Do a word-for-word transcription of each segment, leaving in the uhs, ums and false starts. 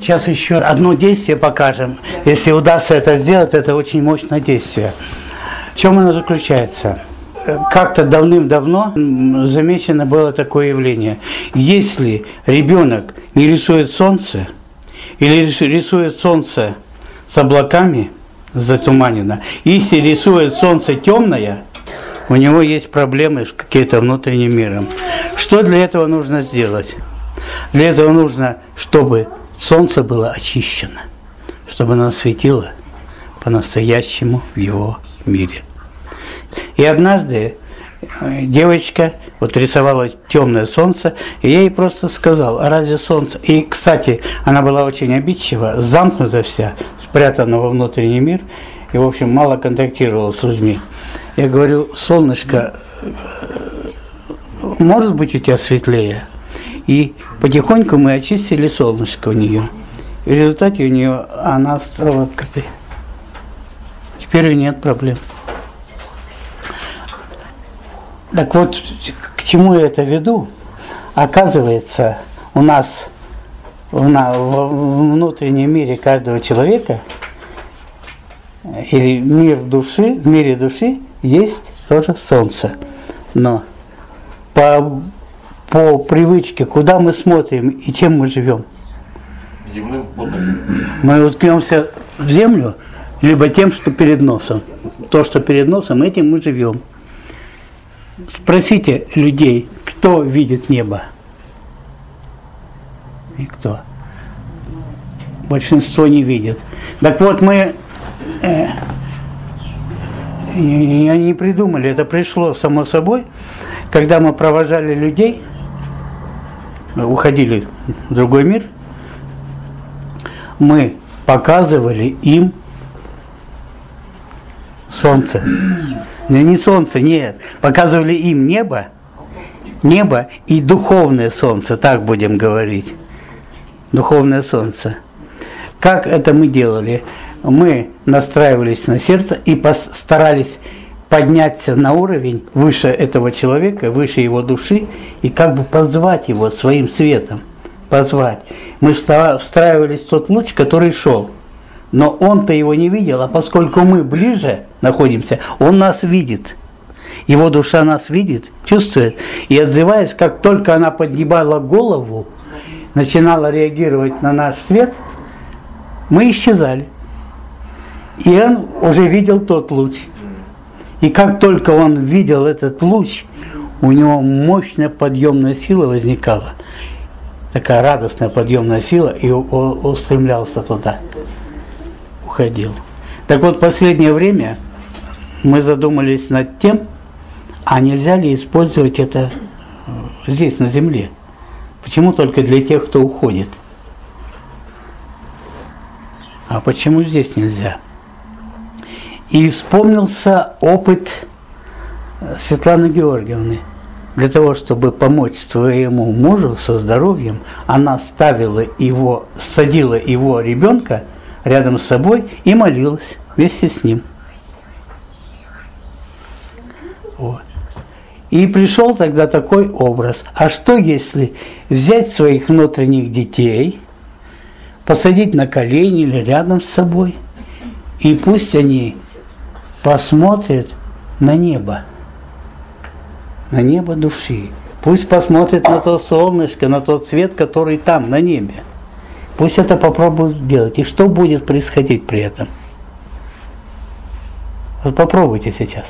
Сейчас еще одно действие покажем. Если удастся это сделать, это очень мощное действие. В чем оно заключается? Как-то давным-давно замечено было такое явление. Если ребенок не рисует солнце, или рисует солнце с облаками, затуманено, если рисует солнце темное, у него есть проблемы с каким-то внутренним миром. Что для этого нужно сделать? Для этого нужно, чтобы солнце было очищено, чтобы оно светило по-настоящему в его мире. И однажды девочка вот рисовала темное солнце, и я ей просто сказал: а разве солнце... И, кстати, она была очень обидчива, замкнута вся, спрятана во внутренний мир, и, в общем, мало контактировала с людьми. Я говорю: солнышко, может быть у тебя светлее? И потихоньку мы очистили солнышко у нее. И в результате у нее она стала открытой. Теперь у нее нет проблем. Так вот, к чему я это веду? Оказывается, у нас в, на, в внутреннем мире каждого человека, или мир души, в мире души есть тоже солнце. Но по, по привычке, куда мы смотрим и чем мы живем? Земным плотом. Мы уткнемся в землю, либо тем, что перед носом. То, что перед носом, этим мы живем. Спросите людей, кто видит небо? И кто? Большинство не видит. Так вот, мы э, не придумали, это пришло само собой, когда мы провожали людей, уходили в другой мир, мы показывали им солнце. Не солнце, нет. Показывали им небо, небо и духовное солнце, так будем говорить. Духовное солнце. Как это мы делали? Мы настраивались на сердце и постарались подняться на уровень выше этого человека, выше его души, и как бы позвать его своим светом. Позвать. Мы встраивались в тот луч, который шел. Но он-то его не видел, а поскольку мы ближе находимся, он нас видит. Его душа нас видит, чувствует. И отзываясь, как только она поднимала голову, начинала реагировать на наш свет, мы исчезали. И он уже видел тот луч. И как только он видел этот луч, у него мощная подъемная сила возникала. Такая радостная подъемная сила, и он устремлялся туда. Уходил. Так вот, в последнее время мы задумались над тем, а нельзя ли использовать это здесь, на земле? Почему только для тех, кто уходит? А почему здесь нельзя? И вспомнился опыт Светланы Георгиевны. Для того, чтобы помочь своему мужу со здоровьем, она ставила его, садила его ребенка рядом с собой и молилась вместе с ним. Вот. И пришел тогда такой образ. А что если взять своих внутренних детей, посадить на колени или рядом с собой, и пусть они посмотрят на небо, на небо души. Пусть посмотрят на то солнышко, на тот свет, который там, на небе. Пусть это попробуют сделать. И что будет происходить при этом? Вот попробуйте сейчас.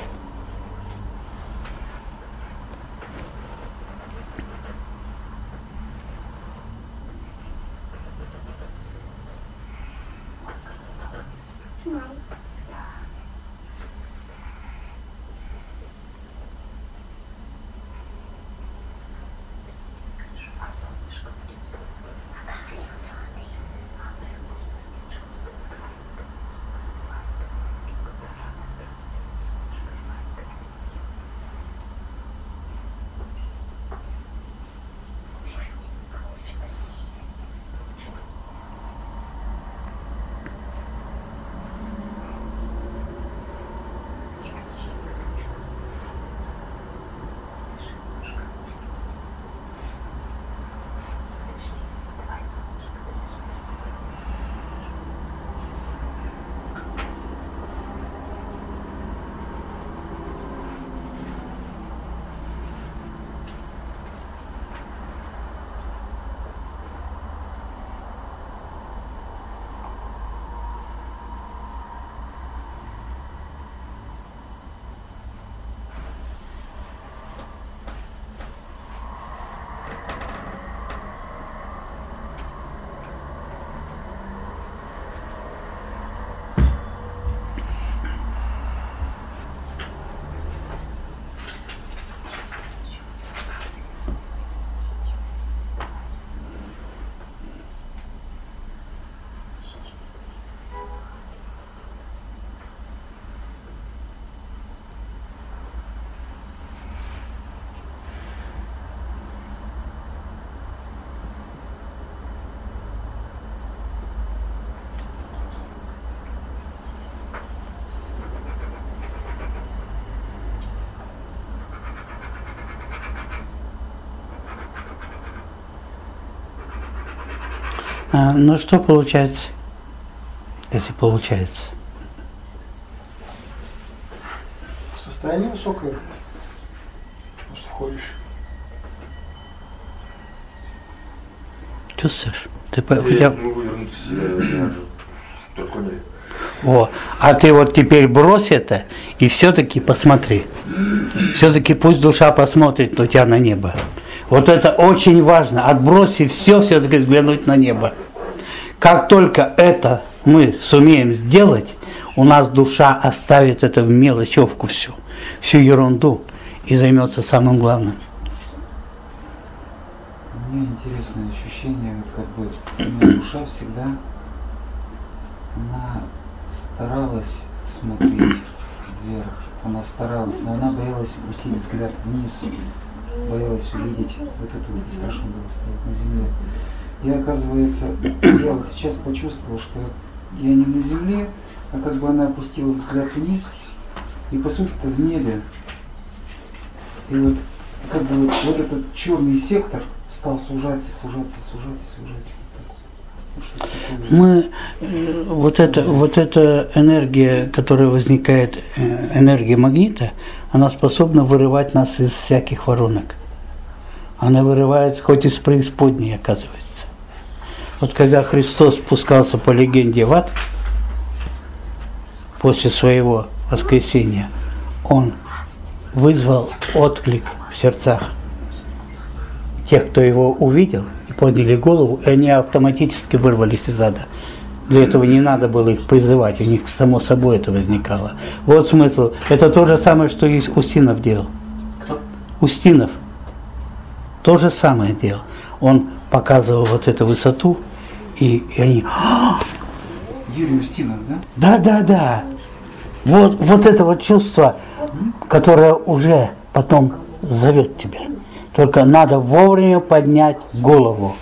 А, ну что получается, если получается? Состояние высокое, просто ходишь. Чувствуешь? Ты по- хотя... вывернуть себя только не. О, а ты вот теперь брось это и все-таки посмотри. Все-таки пусть душа посмотрит на тебя на небо. Вот это очень важно. Отбросить все, все-таки взглянуть на небо. Как только это мы сумеем сделать, у нас душа оставит это в мелочевку всю, всю ерунду и займется самым главным. У меня интересное ощущение, вот как бы у меня душа всегда, она старалась смотреть вверх, она старалась, но она боялась упустить взгляд вниз, боялась увидеть вот это вот, страшно было стоять на земле. Я, оказывается, я вот сейчас почувствовал, что я не на земле, а как бы она опустила взгляд вниз, и по сути-то в небе. И вот как бы вот, вот этот черный сектор стал сужаться, сужаться, сужаться, сужаться. Мы, э, вот, это, вот эта энергия, которая возникает, э, энергия магнита, она способна вырывать нас из всяких воронок. Она вырывает хоть из преисподней, оказывается. Вот когда Христос спускался по легенде в ад, после своего воскресения, Он вызвал отклик в сердцах тех, кто его увидел, и подняли голову, и они автоматически вырвались из ада. Для этого не надо было их призывать, у них само собой это возникало. Вот смысл. Это то же самое, что и Устинов делал. Устинов то же самое делал. Он показывал вот эту высоту, и, и они... Юрий Устинов, да? Да, да, да. Вот, вот это вот чувство, которое уже потом зовет тебя. Только надо вовремя поднять голову.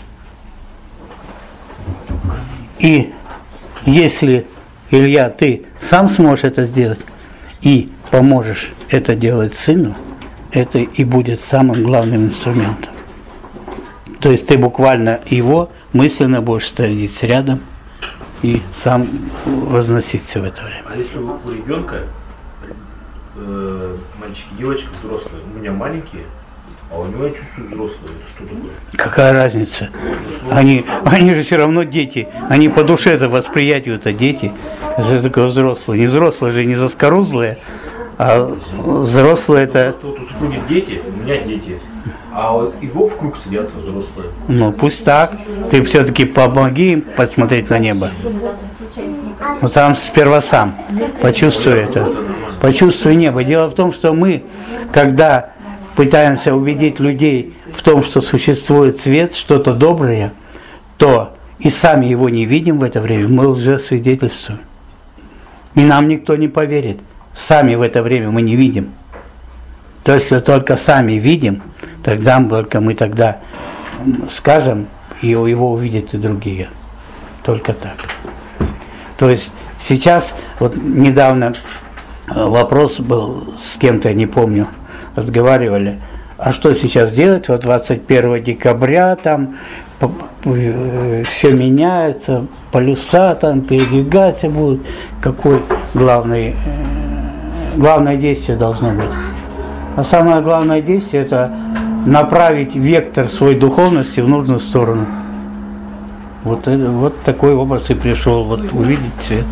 И если, Илья, ты сам сможешь это сделать и поможешь это делать сыну, это и будет самым главным инструментом. То есть ты буквально его мысленно будешь садиться рядом и сам возноситься в это время. А если у у ребенка, э, мальчики, девочка, взрослые, у меня маленькие, а у него я чувствую взрослые, это что такое? Какая разница? Они, они же все равно дети. Они по душе это восприятию это дети. Это такое взрослые. Не взрослые же не заскорузлые, а взрослые это... Вот у супруги дети, у меня дети. А вот его в круг сидят взрослые. Ну пусть так. Ты все-таки помоги им посмотреть на небо. Вот сам сперва сам. Почувствуй это. Почувствуй небо. Дело в том, что мы, когда пытаемся убедить людей в том, что существует свет, что-то доброе, то и сами его не видим в это время, мы лжесвидетельствуем. И нам никто не поверит. Сами в это время мы не видим. То есть, если только сами видим, тогда только мы тогда скажем, и его увидят и другие. Только так. То есть, сейчас, вот недавно вопрос был с кем-то, я не помню, разговаривали, а что сейчас делать, вот двадцать первого декабря там все меняется, полюса там передвигаться будут, какой главный, главное действие должно быть. А самое главное действие это направить вектор своей духовности в нужную сторону. Вот, это, вот такой образ и пришел, вот увидеть цвет.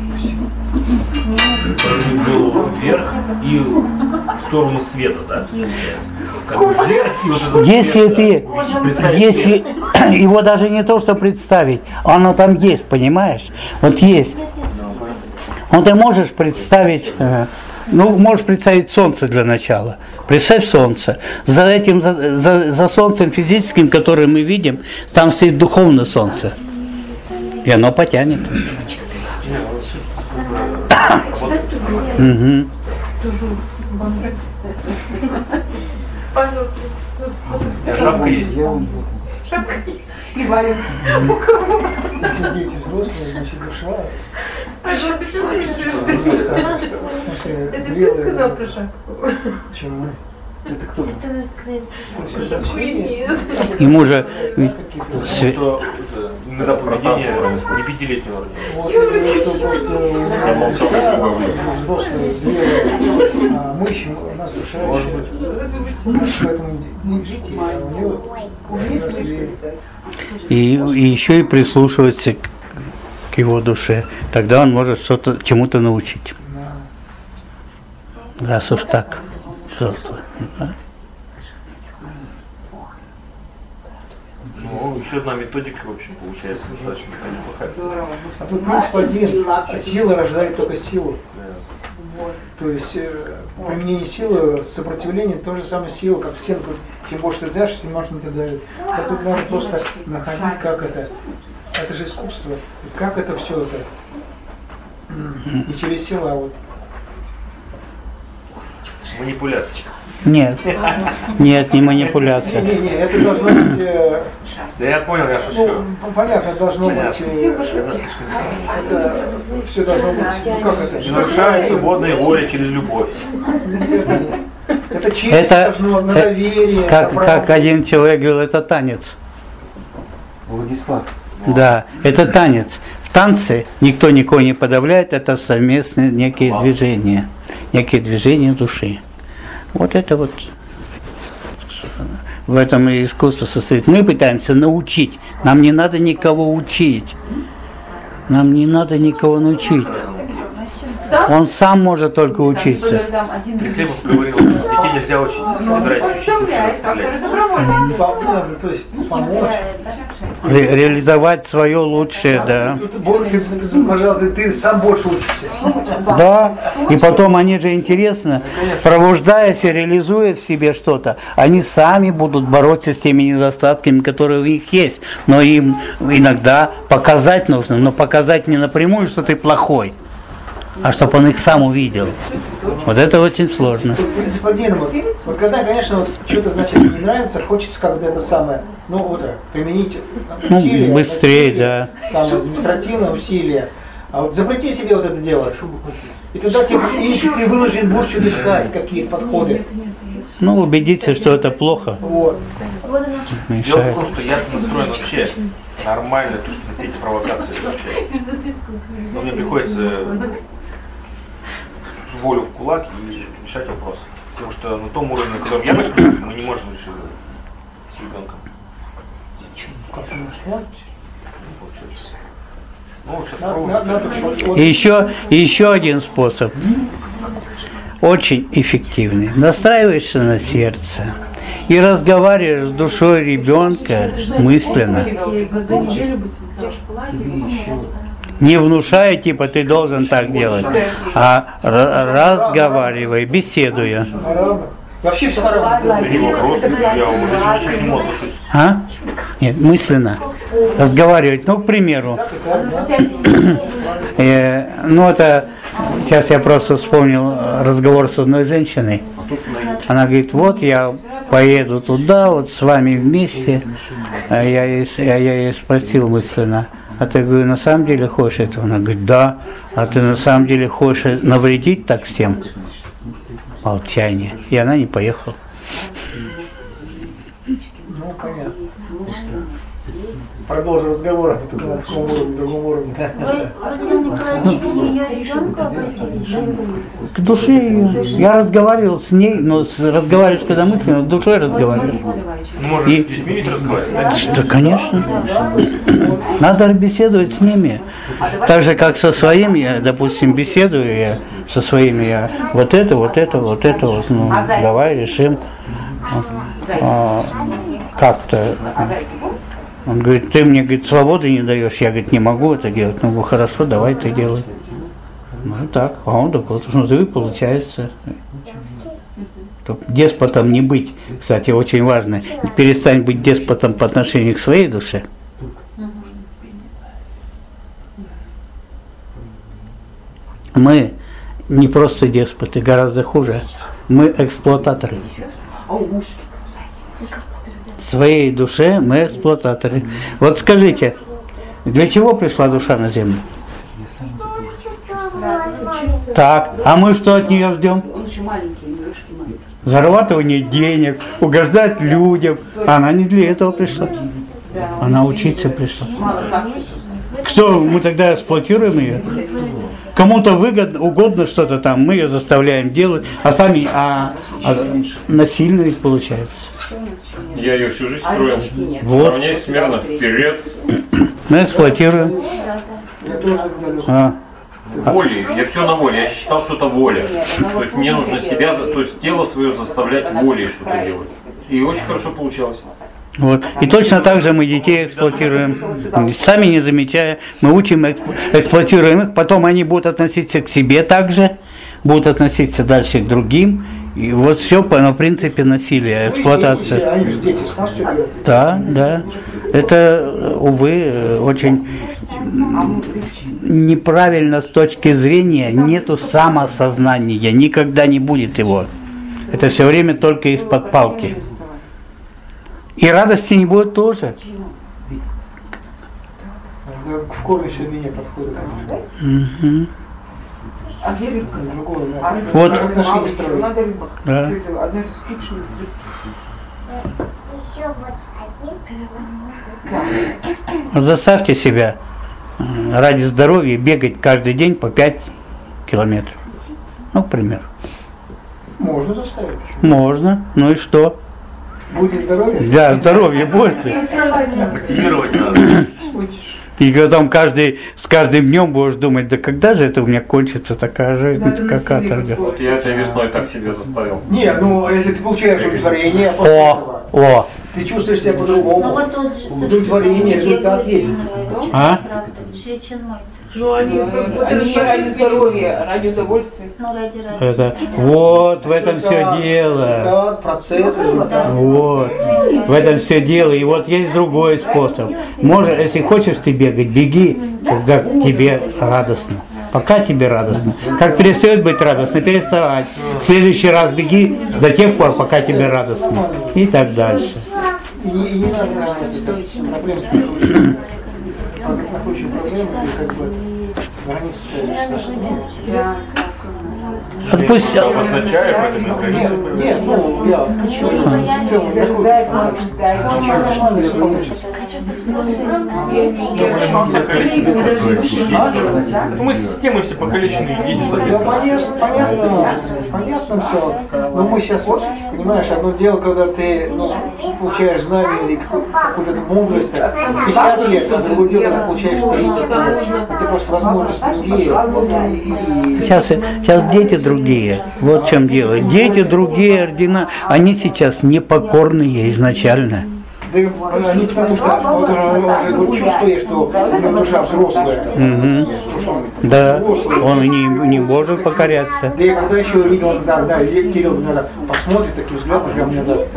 Был вверх и в сторону света, да? Как бы вверх, и вот этот Если свет, ты, да, представить если свет. его даже не то, что представить, оно там есть, понимаешь? Вот есть. Вот ты можешь представить, э, ну, можешь представить солнце для начала. Представь солнце. За этим, за, за, за солнцем физическим, которое мы видим, там стоит духовное солнце. И оно потянет. Угу. Шапка есть. Шапка и валим. У кого? Эти дети взрослые, значит, душа. А что ты сейчас слышишь? Это ты сказал про шапку? Чего? Это кто? Это хуйня. Ему же Потому что это, иногда поведение не пятилетнего рождения. Вот, это просто да, взрослые, зрелые, а мы еще, у нас душа еще. Поэтому не жить, а у него взрослее. и, и еще и прислушиваться к, к его душе. Тогда он может что-то чему-то научить. Раз уж так. Взрослый. Да? Ну, еще одна методика, в общем, получается, достаточно такая неплохая. А тут принцип один, а сила рождает только силу. То есть э, применение силы, сопротивление, то же самое сила, как всем, чем больше ты дашь, тем больше ты дают. А тут можно просто находить, как это. Это же искусство. И как это все это. Не через силу, а вот. Манипуляция. Нет. Нет, не манипуляция. Не, не, не, это должно быть. Э, Да я понял, я шучу. ну, понятно, должно быть. Понятно. Э, это все должно быть. Ну как это? Не нарушая свободная воля через любовь. Это честь, Это, должно на э, доверие. как, на как право. один человек говорил, это танец. Владислав, Да, это танец. В танце никто никого не подавляет, это совместные некие движения, некие движения души. Вот это вот в этом и искусство состоит. Мы пытаемся научить. Нам не надо никого учить. Нам не надо никого научить. Он сам может только учиться. Трехлебов говорил, детей нельзя учить, собирайтесь учить, лучше расстрелять. По- то есть помочь. Ре- реализовать свое лучшее, да. Тут, Бог, ты, ты, пожалуйста, ты сам больше учишься. Да, и потом они же интересно, пробуждаясь и реализуя в себе что-то, они сами будут бороться с теми недостатками, которые у них есть. Но им иногда показать нужно, но показать не напрямую, что ты плохой, а чтобы он их сам увидел. Вот это очень сложно. Тут принцип один. Вот, вот когда, конечно, вот, что-то значит не нравится, хочется как-то это самое, ну вот так, применить Ну, усилия, быстрее, усилия, да. Там административное усилие. А вот запрети себе вот это делать. И тогда тебе, и ты вынужден будешь что-то искать, какие подходы. Ну, убедиться, что это плохо, Вот. Дело в мешает. том, что я настроен вообще нормально, то, что на все эти провокации вообще. Но мне приходится волю в кулак и решать вопросы. Потому что на том уровне, на котором я нахожусь, мы не можем решить с ребенком. Как ты можешь, вот. Ну, сейчас Надо- пробуем. надо- надо, вот, вот. И еще, и еще один способ, очень эффективный. Настраиваешься на сердце и разговариваешь с душой ребенка мысленно. тебе еще Не внушая, типа, ты должен так делать, а р- разговаривай, беседуя. На равных. Вообще все на равных. Это не вопрос, я уже ничего к нему отношусь. А? Нет, мысленно. Разговаривать. Ну, к примеру, э, ну это, сейчас я просто вспомнил разговор с одной женщиной. Она говорит, вот я поеду туда, вот с вами вместе. А я ей, я, я ей спросил мысленно, а ты, говорю, на самом деле хочешь этого? Она говорит, да. А ты на самом деле хочешь навредить так всем? Молчание. И она не поехала. Ну, понятно. Продолжим разговор, только на таком уровне, на другом уровне. Вы, Владимир Николаевич, ее ребенка обратились, да? К душе ее. Я разговаривал с ней, но с- разговариваешь когда мысленно, с душой разговариваешь. Ну, может, И- с детьми ведь разговаривать? Да, конечно. Надо беседовать с ними. Так же, как со своими, я, допустим, беседую я со своими, я вот это, вот это, вот это, вот, ну, давай решим а, как-то. Он говорит, ты мне, говорит, свободы не даешь, я, говорит, не могу это делать. Ну, хорошо, давай ты делай. Ну, так, а он так вот, ну, и получается. Чтоб деспотом не быть, кстати, очень важно, перестань быть деспотом по отношению к своей душе. Мы не просто деспоты, гораздо хуже. Мы эксплуататоры. В своей душе мы эксплуататоры. Вот скажите, для чего пришла душа на землю? Так, а мы что от нее ждем? зарабатывание денег, угождать людям. Она не для этого пришла. Она учиться пришла. Что, мы тогда эксплуатируем ее? Кому-то выгодно, угодно что-то там, мы ее заставляем делать, а сами а, а насильно ведь получается. Я ее всю жизнь строил. Вот. Равняйся смирно вперед. Мы эксплуатируем. А. Волей. Я все на воле. Я считал, что это воля. То есть мне нужно себя, то есть тело свое заставлять волей что-то делать. И очень хорошо получалось. Вот. И точно так же мы детей эксплуатируем, сами не замечая, мы учим, эксплуатируем их, потом они будут относиться к себе также, будут относиться дальше к другим, и вот все по на принципе насилия, эксплуатация. Они же дети, да, да. Это, увы, очень неправильно с точки зрения, нету самосознания, никогда не будет его. Это все время только из-под палки. И радости не будет тоже. В корне все меня подходит. Угу. А где рыбка? Вот. Отношения строить. Надо рыбок. Да. Одна скучная. Вот заставьте себя ради здоровья бегать каждый день по пять километров. Ну, к примеру. Можно заставить. Можно. Ну и что? Будет здоровье? Да, здоровье будет. Мотивировать надо. И когда там каждый, с каждым днем будешь думать, да когда же это у меня кончится такая жизнь, Да, такая каторга. Вот я этой весной так себе заставил. Не, ну если ты получаешь удовлетворение, О, о, ты чувствуешь себя по-другому. Ну вот тот же Удовлетворение, результат есть. А? Ну, они, они не ради здоровья, ради удовольствия. Ну, ради радости. Это, вот в этом все дело. Результат, процесс, результат. Вот. В этом все дело. И вот есть другой способ. Может, если хочешь ты бегать, беги, когда тебе радостно. Пока тебе радостно. Как перестает быть радостно, переставать. В следующий раз беги до тех пор, пока тебе радостно. И так дальше. И не, и не надо эти проблемы. Очень проблемы, как бы границы ставишь. Отпусти. Обозначаю, поэтому я Нет, нет, ну я ничего в целом не Мы системы все покалеченные дети, Да, соответственно. конечно, понятно, понятно все. Но мы сейчас, понимаешь, одно дело, когда ты ну, получаешь знания или какую-то мудрость, пятьдесят лет, а другое дело, когда получаешь тридцать лет. Это просто возможность другие. Сейчас, сейчас дети другие. Вот в чем дело. Дети другие ордена. Они сейчас непокорные изначально. Да они потому что вот, вот, чувствуешь, что у него душа взрослая. Угу. Да, он и не, не может покоряться. Да я когда еще видел, когда, да, Кирилл, наверное, посмотрит таким взглядом, прям мне надо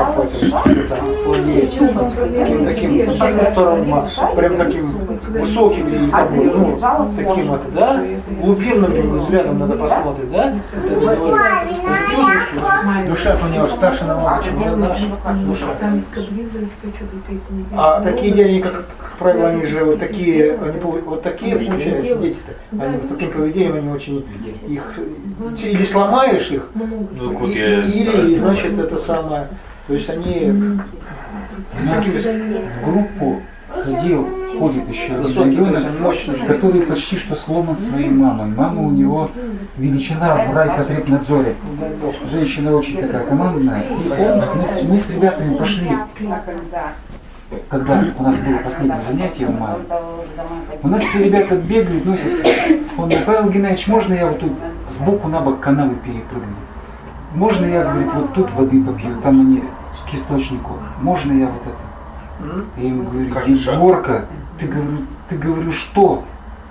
таким, таким, сторонам, прям таким высоким или ну, таким это, да, глубинным взглядом надо посмотреть, да? Это, чувствуешь, что душа у него старше намного, чем наша душа. А такие дети, как, как правило, они же вот такие, они, вот такие получаются дети-то. Они вот таким поведением, они очень их или сломаешь их, Ну, вот и- я или, значит, это самое. То есть они У нас в группу ходил, ходит еще один высокие, ребенок, мощные. который почти что сломан своей мамой. Мама у него величина в райпотребнадзоре. Женщина очень такая командная. И он, мы, с, мы с ребятами пошли, когда у нас было последнее занятие в мае. У нас все ребята бегают, носятся. Он говорит: Павел Геннадьевич, можно я вот тут сбоку на бок канавы перепрыгну? Можно я, говорит, вот тут воды попью, там они к источнику. Можно я вот это? Я ему говорю: Егорка, ты говорю, ты говорю, что?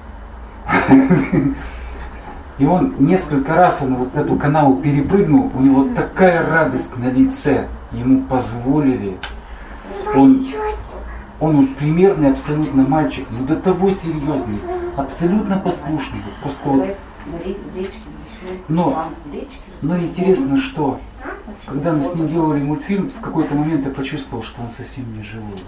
И он несколько раз он вот эту канаву перепрыгнул, у него такая радость на лице, ему позволили. Он, он вот примерный абсолютно мальчик, но до того серьезный, абсолютно послушный. Вот просто вот. Но, но интересно, что когда мы с ним делали мультфильм, в какой-то момент я почувствовал, что он совсем не живой.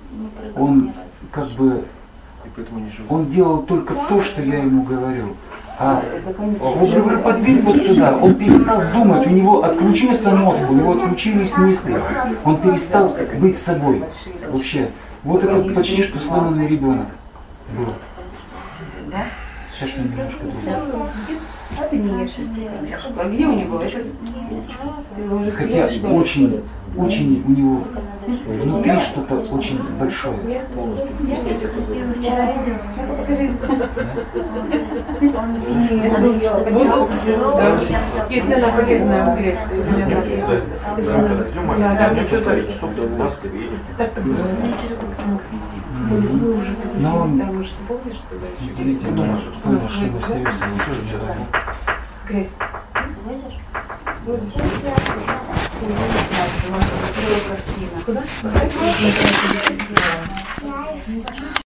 Он как бы, он делал только то, что я ему говорю. А вот говорю, подвинь вот сюда, он перестал думать, у него отключился мозг, у него отключились мысли, он перестал быть собой вообще. Вот это почти что сломанный ребенок был. Сейчас он немножко другой. А ты не ешь. А где у него? Хотя очень, очень у него внутри что-то очень большое. Если она полезная в гречке, но он, видите, думаю, что мы всерьез Крест. Куда?